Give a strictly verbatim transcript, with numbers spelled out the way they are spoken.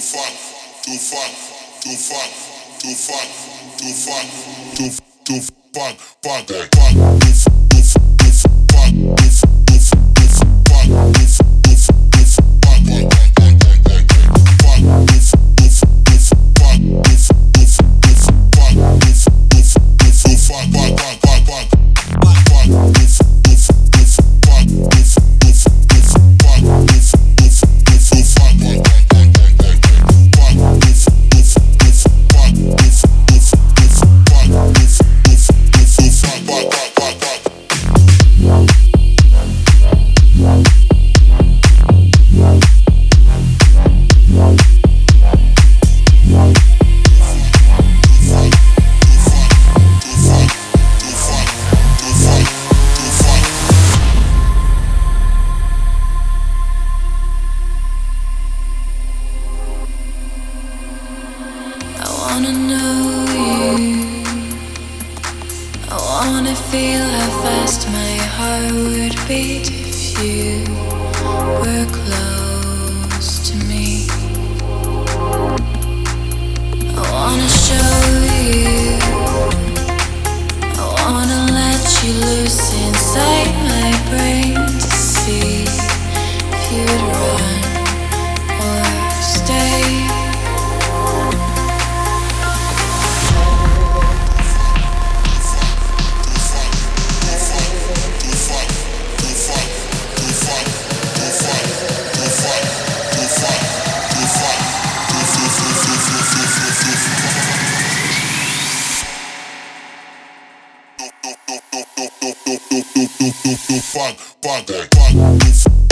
fuck, to fuck, to fuck, to fuck, to fuck, to to fuck, fuck, fuck, to fuck, to fuck, to fuck, I wanna know you. I wanna feel how fast my heart would beat if you were close to me. I wanna show you. I wanna let you loose inside my brain to see if you'd run or stay. Fuck, fuck, fuck.